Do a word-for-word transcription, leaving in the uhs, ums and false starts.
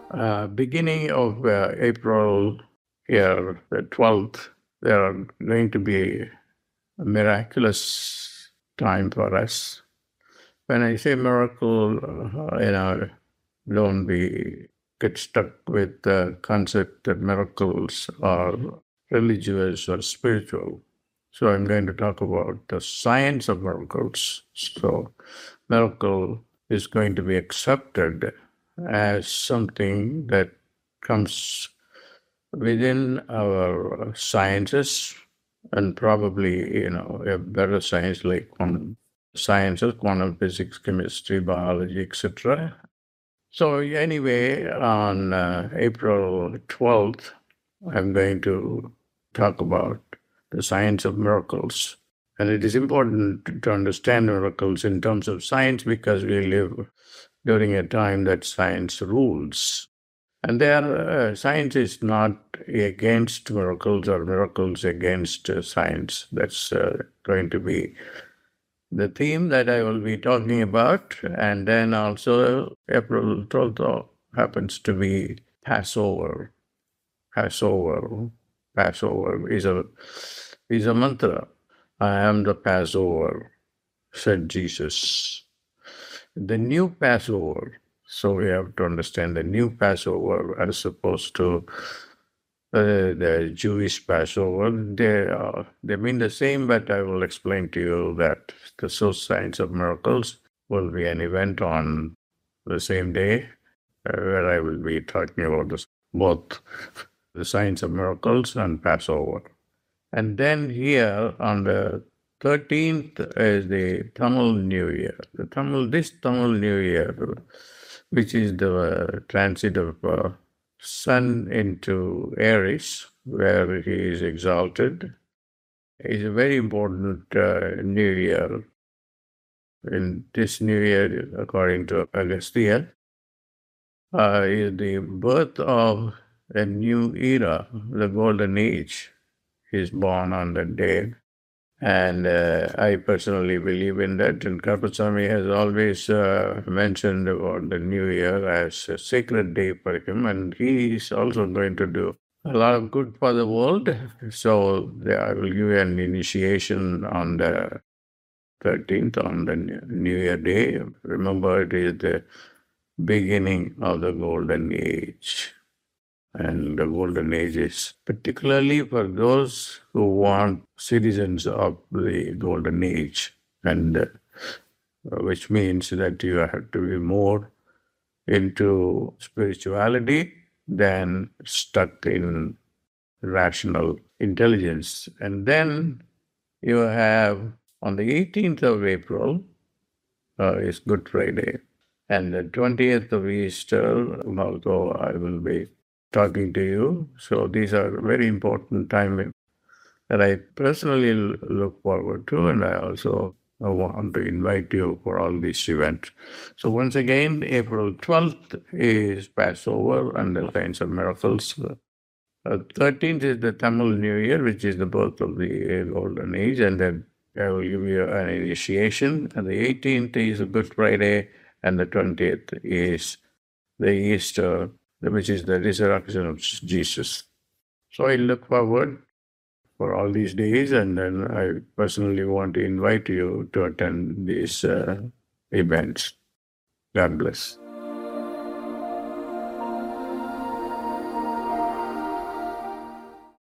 Uh, beginning of uh, April here, the twelfth, there are going to be a miraculous time for us. When I say miracle, uh, you know, don't be get stuck with the concept that miracles are religious or spiritual. So I'm going to talk about the science of miracles. So miracle is going to be accepted as something that comes within our sciences and probably, you know, a better science like quantum sciences, quantum physics, chemistry, biology, et cetera. So anyway, on uh, April twelfth, I'm going to talk about the science of miracles. And it is important to, to understand miracles in terms of science because we live during a time that science rules. And there, uh, science is not against miracles or miracles against uh, science. That's uh, going to be the theme that I will be talking about. And then also, April twelfth happens to be Passover. Passover. Passover is a, is a mantra. I am the Passover, said Jesus. The new Passover. So we have to understand the new Passover as opposed to uh, the Jewish Passover. They uh, they mean the same, but I will explain to you that the Source Science of Miracles will be an event on the same day uh, where I will be talking about this, both the Science of Miracles and Passover. And then here on the thirteenth is the Tamil New Year. The Tamil, this Tamil New Year, which is the transit of uh, Sun into Aries, where he is exalted, is a very important uh, New Year. In this New Year, according to Agastya, uh, is the birth of a new era, the Golden Age, is born on that day. And uh, I personally believe in that. And Karpaswamy has always uh, mentioned about the New Year as a sacred day for him. And he is also going to do a lot of good for the world. So I will give you an initiation on the thirteenth, on the New Year Day. Remember, it is the beginning of the Golden Age. And the Golden Age is particularly for those who want citizens of the Golden Age, and uh, which means that you have to be more into spirituality than stuck in rational intelligence. And then you have on the eighteenth of April uh, is Good Friday, and the twentieth of Easter, although I will be talking to you. So these are very important time that I personally look forward to, and I also want to invite you for all these events. So once again, April twelfth is Passover and the Science of Miracles. Uh, thirteenth is the Tamil New Year, which is the birth of the Golden Age, and then I will give you an initiation. And the eighteenth is a Good Friday, and the twentieth is the Easter, which is the resurrection of Jesus. So I look forward for all these days, and then I personally want to invite you to attend these uh, events. God bless.